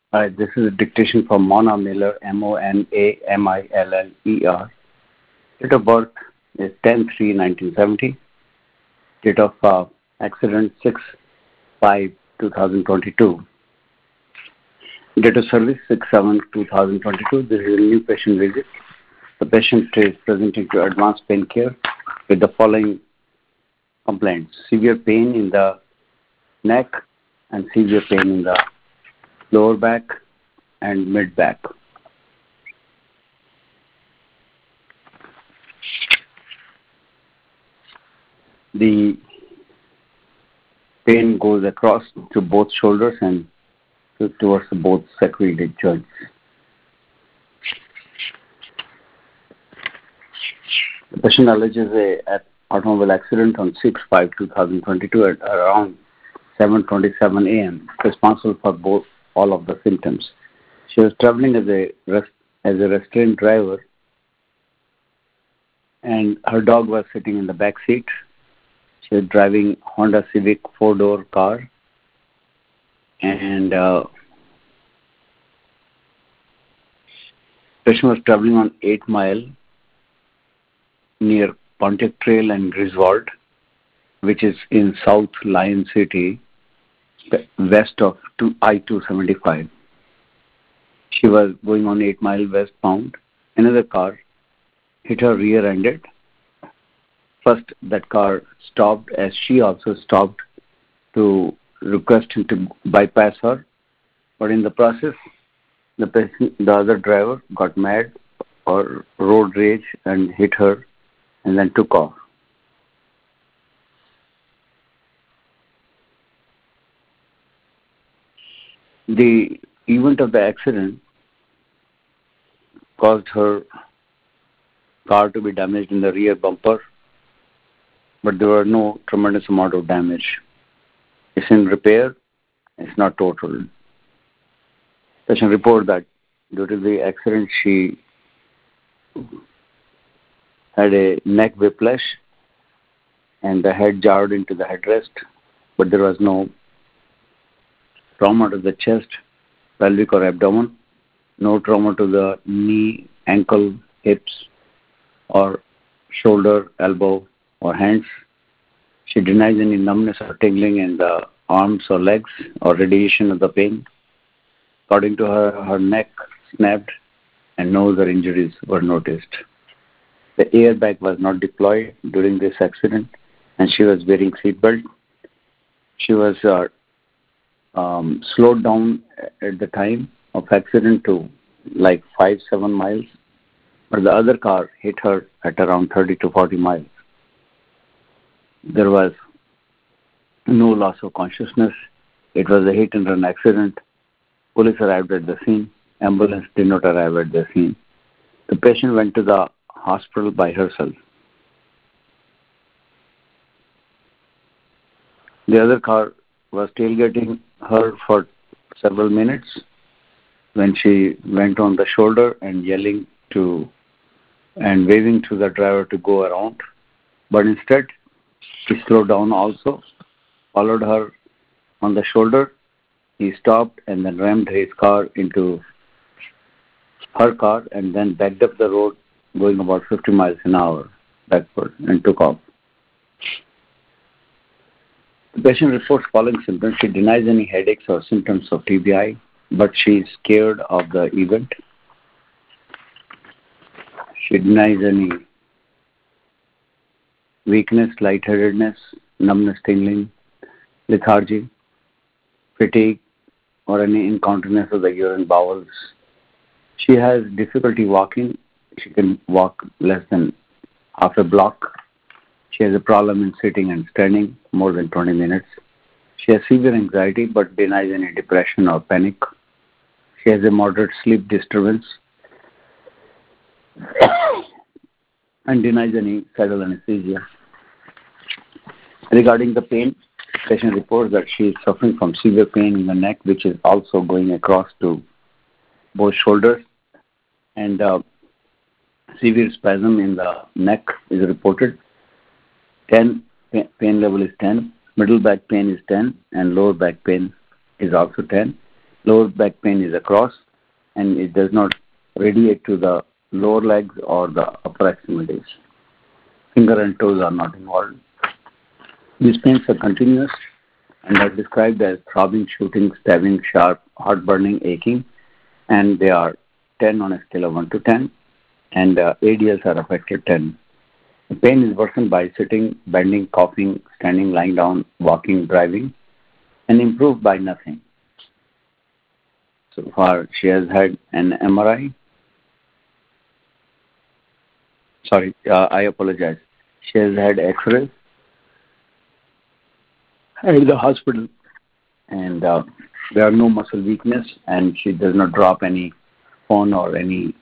This is a dictation from Mona Miller, Monamiller. Date of birth is 10/3/1970. Date of accident 6/5/2022. Date of service 6/7/2022. This is a new patient visit. The patient is presenting to advanced pain care with the following complaints: severe pain in the neck and severe pain in the lower back and mid back. The pain goes across to both shoulders and towards both sacroiliac joints. The patient alleges an automobile accident on 6/5/2022 at around 7:27 a.m. responsible for all of the symptoms. She was traveling as a restrained driver, and her dog was sitting in the back seat. She was driving Honda Civic 4-door car, and patient was traveling on 8 Mile near Pontiac Trail and Griswold, which is in South Lion City, west of I-275. She was going on 8 Mile westbound. Another car hit her rear-ended. First, that car stopped as she also stopped to request him to bypass her. But in the process, the other driver got mad or road rage and hit her and then took off. The event of the accident caused her car to be damaged in the rear bumper, but there were no tremendous amount of damage. It's in repair, it's not total. Patient report that due to the accident she had a neck whiplash and the head jarred into the headrest, but there was no trauma to the chest, pelvic or abdomen, no trauma to the knee, ankle, hips, or shoulder, elbow, or hands. She denies any numbness or tingling in the arms or legs or radiation of the pain. According to her, her neck snapped and no other injuries were noticed. The airbag was not deployed during this accident and she was wearing seatbelt. She was slowed down at the time of accident to like 5-7 miles, but the other car hit her at around 30 to 40 miles. There was no loss of consciousness. It was a hit and run accident. Police arrived at the scene. Ambulance did not arrive at the scene. The patient went to the hospital by herself. The other car was tailgating her for several minutes when she went on the shoulder and yelling to and waving to the driver to go around. But instead, he slowed down also, followed her on the shoulder. He stopped and then rammed his car into her car and then backed up the road going about 50 miles an hour backward and took off. The patient reports following symptoms. She denies any headaches or symptoms of TBI, but she is scared of the event. She denies any weakness, lightheadedness, numbness, tingling, lethargy, fatigue, or any incontinence of the urine bowels. She has difficulty walking. She can walk less than half a block. She has a problem in sitting and standing more than 20 minutes. She has severe anxiety but denies any depression or panic. She has a moderate sleep disturbance and denies any saddle anesthesia. Regarding the pain, patient reports that she is suffering from severe pain in the neck, which is also going across to both shoulders, and severe spasm in the neck is reported. 10, pain level is 10, middle back pain is 10, and lower back pain is also 10. Lower back pain is across and it does not radiate to the lower legs or the upper extremities. Finger and toes are not involved. These pains are continuous and are described as throbbing, shooting, stabbing, sharp, heart-burning, aching, and they are 10 on a scale of 1 to 10, and ADLs are affected 10. The pain is worsened by sitting, bending, coughing, standing, lying down, walking, driving, and improved by nothing. So far, she has had an MRI. Sorry, I apologize. She has had X-ray at the hospital, and there are no muscle weakness, and she does not drop any phone or any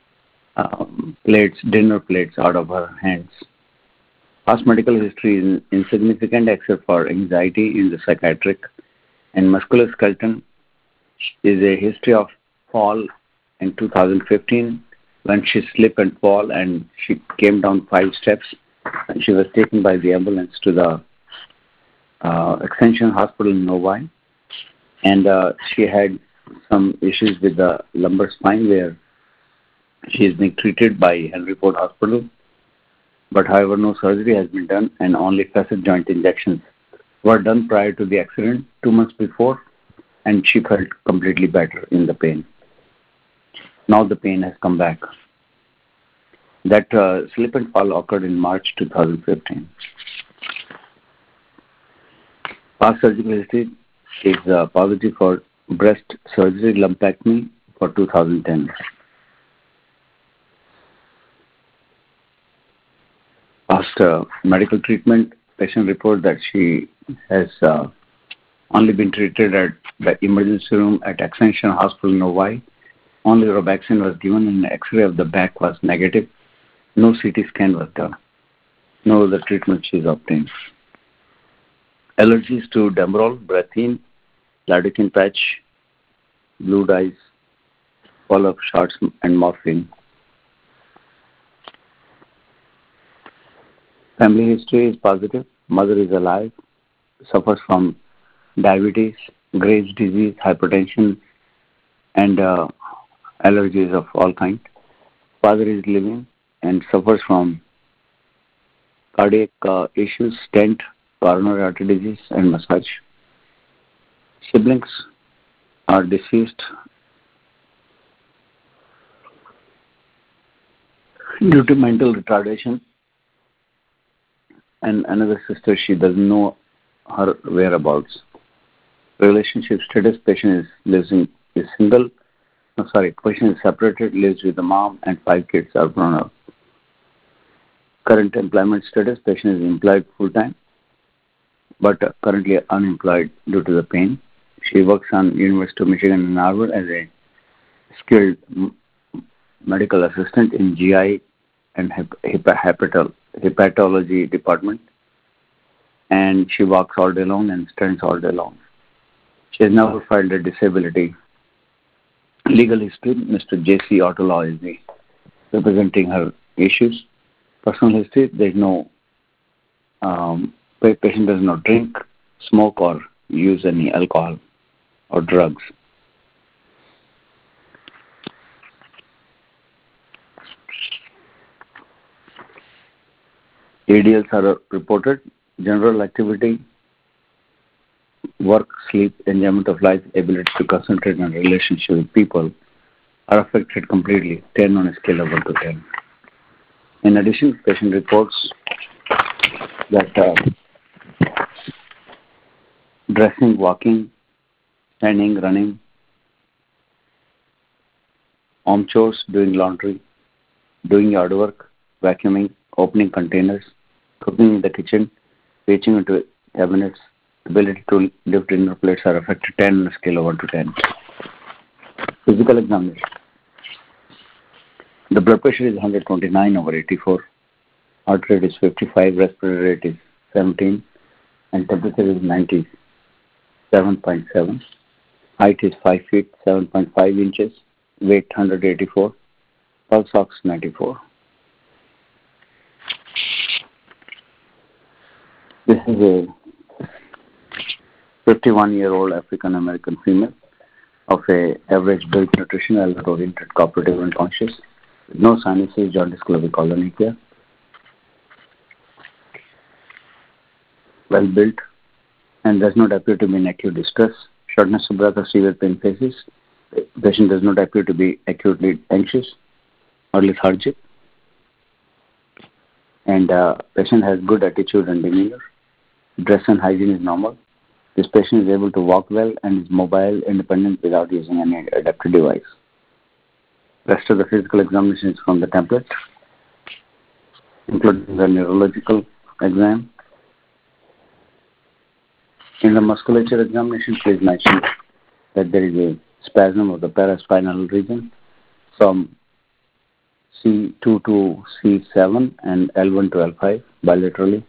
dinner plates out of her hands. Past medical history is insignificant except for anxiety in the psychiatric, and musculoskeletal is a history of fall in 2015 when she slipped and fall and she came down 5 steps and she was taken by the ambulance to the Extension Hospital in Novi, and she had some issues with the lumbar spine where she is being treated by Henry Ford Hospital, but however no surgery has been done and only facet joint injections were done prior to the accident 2 months before, and she felt completely better in the pain. Now the pain has come back. That slip and fall occurred in March 2015. Past surgical history is positive for breast surgery lumpectomy for 2010. Past medical treatment, patient report that she has only been treated at the emergency room at Extension Hospital Novi. Only Robaxin was given and X-ray of the back was negative. No CT scan was done. No other treatment she is obtained. Allergies to Demerol, Brethine, lidocaine patch, blue dyes, follow-up shots, and morphine. Family history is positive. Mother is alive, suffers from diabetes, Graves' disease, hypertension, and allergies of all kinds. Father is living and suffers from cardiac issues, stent, coronary artery disease, and massage. Siblings are deceased due to mental retardation, and another sister, she doesn't know her whereabouts. Relationship status, patient is single. Patient is separated, lives with the mom, and 5 kids are grown up. Current employment status, patient is employed full-time, but currently unemployed due to the pain. She works on University of Michigan in Ann Arbor as a skilled medical assistant in GI and hepatology department, and she walks all day long and stands all day long. She has never filed a disability. Legal history, Mr. J.C. Autolaw is representing her issues. Personal history, there is no, patient does not drink, smoke, or use any alcohol or drugs. ADLs are reported. General activity, work, sleep, enjoyment of life, ability to concentrate on relationship with people are affected completely, 10 on a scale of 1 to 10. In addition, patient reports that dressing, walking, standing, running, home chores, doing laundry, doing yard work, vacuuming, opening containers, cooking in the kitchen, reaching into cabinets, ability to lift dinner plates are affected 10 on a scale of 1 to 10. Physical examination. The blood pressure is 129/84. Heart rate is 55, respiratory rate is 17, and temperature is 97.7. Height is 5 feet, 7.5 inches, weight 184, pulse ox 94. This is a 51-year-old African American female. of a average built nutrition, alert-oriented, cooperative, and conscious, with no sinuses, jaundice, clubbic colonychia, well built, and does not appear to be in acute distress, shortness of breath or severe pain faces. The patient does not appear to be acutely anxious or lethargic, and patient has good attitude and demeanor. Dress and hygiene is normal. This patient is able to walk well and is mobile, independent without using any adaptive device. Rest of the physical examination is from the template, including the neurological exam. In the musculature examination, please mention that there is a spasm of the paraspinal region from C2 to C7 and L1 to L5 bilaterally.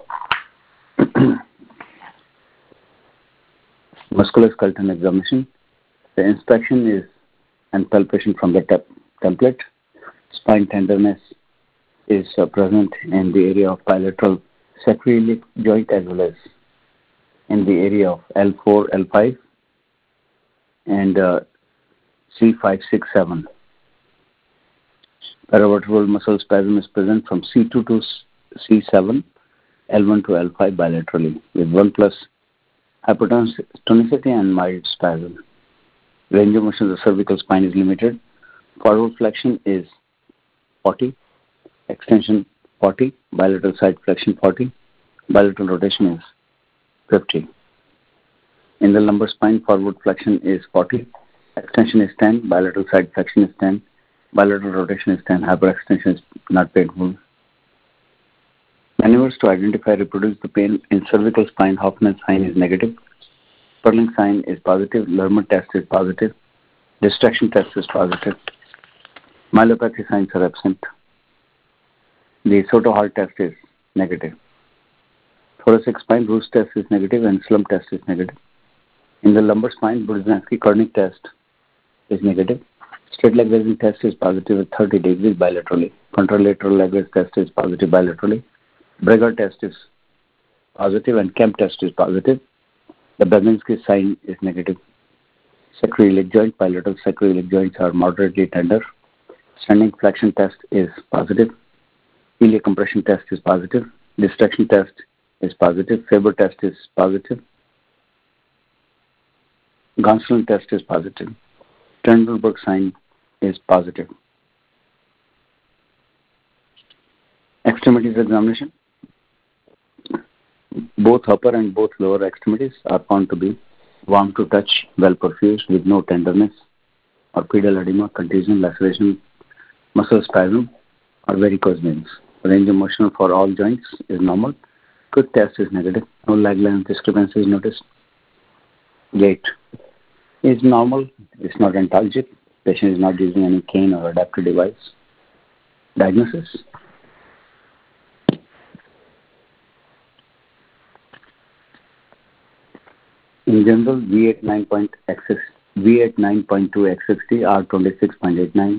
Musculoskeletal examination. The inspection is and palpation from the template. Spine tenderness is present in the area of bilateral sacroiliac joint as well as in the area of L4, L5 and C5, 6, 7. Paravertebral muscle spasm is present from C2 to C7, L1 to L5 bilaterally with 1 plus hypertonicity and mild spasm. Range of motion of the cervical spine is limited. Forward flexion is 40, extension 40, bilateral side flexion 40, bilateral rotation is 50. In the lumbar spine, forward flexion is 40, extension is 10, bilateral side flexion is 10, bilateral rotation is 10, hyperextension is not painful. Maneuvers to identify and reproduce the pain in cervical spine, Hoffman sign is negative, Sperling sign is positive, Lerman test is positive, distraction test is positive, myelopathy signs are absent, the Soto-Hart test is negative. Thoracic spine, Roos test is negative and slump test is negative. In the lumbar spine, Burzynski-Koenig test is negative. Straight leg raising test is positive at 30 degrees bilaterally. Contralateral leg raise test is positive bilaterally. Breger test is positive and Kemp test is positive. The Babinski sign is negative. Sacroiliac joint, bilateral sacroiliac joints are moderately tender. Standing flexion test is positive. Iliac compression test is positive. Distraction test is positive. Faber test is positive. Gonsalon test is positive. Trendelenburg sign is positive. Extremities examination. Both upper and both lower extremities are found to be warm to touch, well perfused with no tenderness or pedal edema, contusion, laceration, muscle spasm or varicose veins. Range of motion for all joints is normal. Quick test is negative. No leg length discrepancies noticed. Gait is normal. It's not antalgic. Patient is not using any cane or adaptive device. Diagnosis. In general, V8 9.2 X60, R26.89.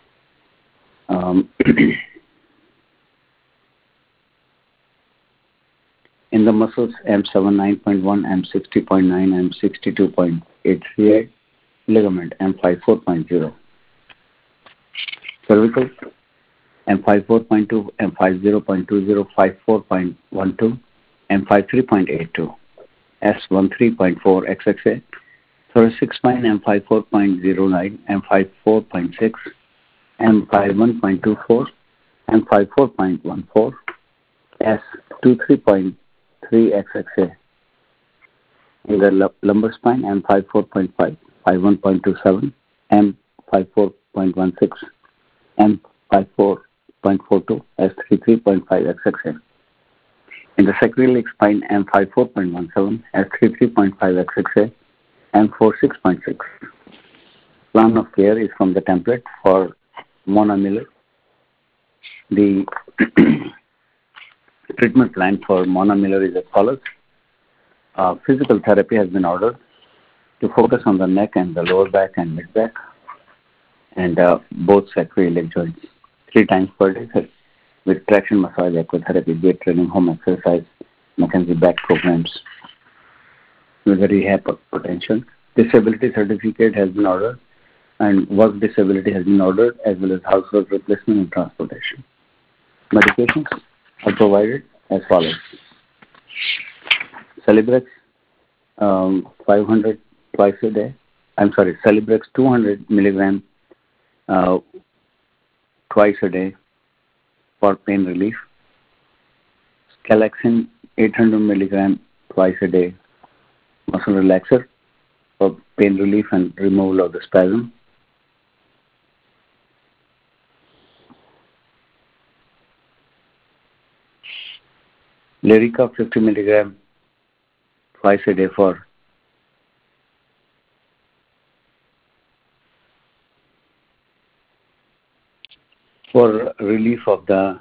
In the muscles, M7 9.1, M60.9, M62.838, ligament M5 4.0. Cervical, M5 4.2, M5 0.20, 54.12, M5 3.82. S13.4 XXA, thoracic spine M5 4.09, M5 4.6, M5 1.24, M5 4.14, S23.3 XXA. In the lumbar spine M5 4.5, 51.27, M5 4.16, M5 4.42, S33.5 XXA. In the sacroiliac spine, M5 4.17, S33.5 XXA, M4 6.6. Plan of care is from the template for Mona Miller. The treatment plan for Mona Miller is as follows. Physical therapy has been ordered to focus on the neck and the lower back and mid back and both sacroiliac joints 3 times per day with traction massage, aquatherapy, weight training, home exercise, McKenzie back programs with a rehab potential Disability certificate has been ordered and work disability has been ordered, as well as household replacement and transportation. Medications are provided as follows. Celebrex 500 twice a day. Celebrex 200 milligram twice a day for pain relief. Scalaxin 800 milligram twice a day, muscle relaxer for pain relief and removal of the spasm. Lyrica 50 milligram twice a day for relief of the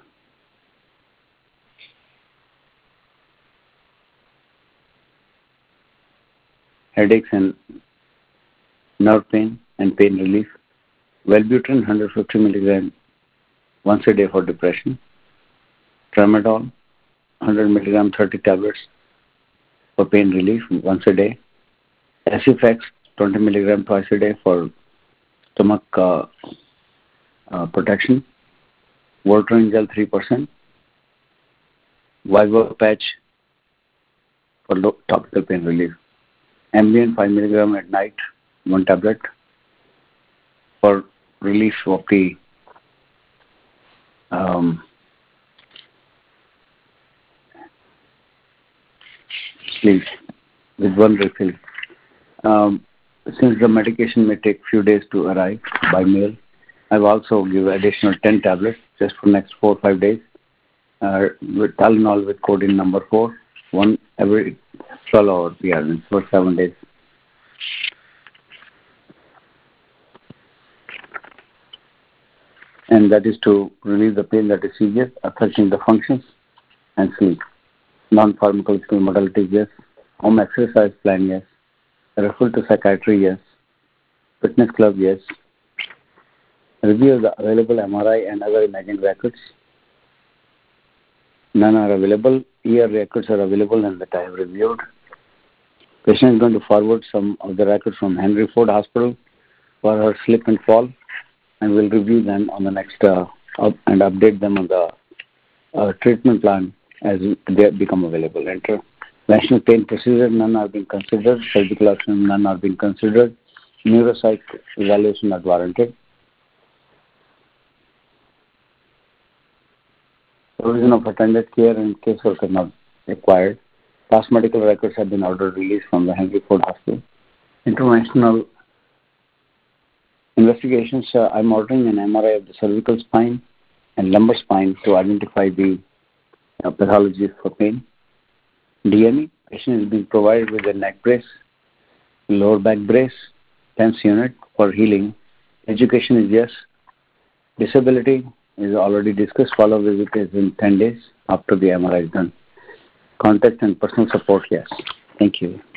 headaches and nerve pain and pain relief. Wellbutrin 150 milligram once a day for depression. Tramadol 100 milligram 30 tablets for pain relief once a day. Acifex 20 milligram twice a day for stomach protection. Voltaren gel 3%. Vivo patch for topical pain relief. Ambien 5 milligram at night, 1 tablet for relief of the sleep with 1 refill. Since the medication may take few days to arrive by mail, I've also given additional 10 tablets just for next 4 or 5 days. With Tylenol with codeine number 4, 1 every 12 hours PRN for 7 days. And that is to relieve the pain that is severe, affecting the functions and sleep. Non-pharmacological modalities, yes. Home exercise plan, yes. Referral to psychiatry, yes. Fitness club, yes. Review of the available MRI and other imaging records. None are available. ER records are available and that I have reviewed. Patient is going to forward some of the records from Henry Ford Hospital for her slip and fall, and we'll review them on the next and update them on the treatment plan as they become available. Interventional pain procedure, none are being considered. Surgical option, none are being considered. Neuropsych evaluation not warranted. Provision of attended care and caseworker not required. Past medical records have been ordered released from the Henry Ford Hospital. Interventional investigations, I'm ordering an MRI of the cervical spine and lumbar spine to identify the pathology for pain. DME, patient is being provided with a neck brace, lower back brace, TENS unit for healing. Education is yes. Disability is already discussed. Follow visit is in 10 days after the MRI is done. Contact and personal support, yes. Thank you.